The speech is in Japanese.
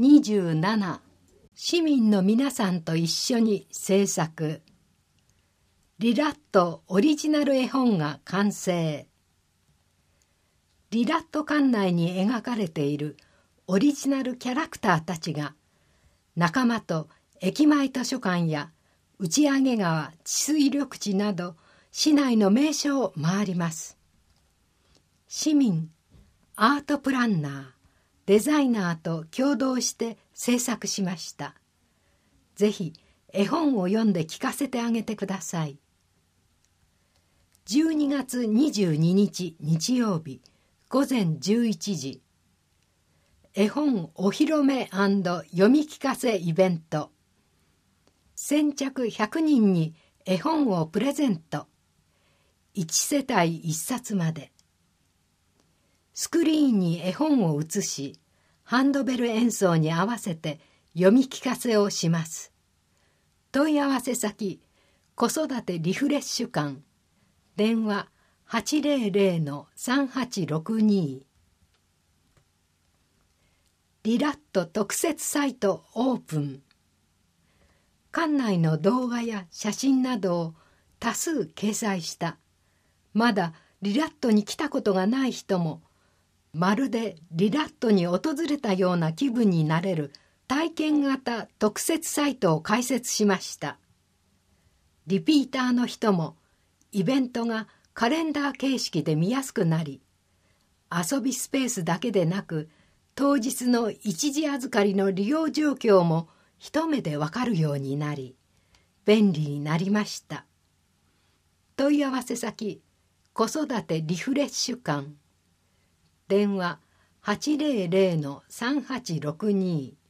27、市民の皆さんと一緒に制作。リラットオリジナル絵本が完成。リラット館内に描かれているオリジナルキャラクターたちが仲間と駅前図書館や打上川治水緑地など市内の名所を回ります。市民、アートプランナー、デザイナーと共同して制作しました。ぜひ絵本を読んで聞かせてあげてください。12月22日日曜日午前11時、絵本お披露目&読み聞かせイベント。先着100人に絵本をプレゼント。1世帯1冊まで。スクリーンに絵本を映し、ハンドベル演奏に合わせて読み聞かせをします。問い合わせ先、子育てリフレッシュ館。電話800-3862。リラット特設サイトオープン。館内の動画や写真などを多数掲載した。まだリラットに来たことがない人も、まるでリラットに訪れたような気分になれる体験型特設サイトを開設しました。リピーターの人もイベントがカレンダー形式で見やすくなり、遊びスペースだけでなく当日の一時預かりの利用状況も一目でわかるようになり、便利になりました。問い合わせ先、子育てリフレッシュ館。電話800-3862。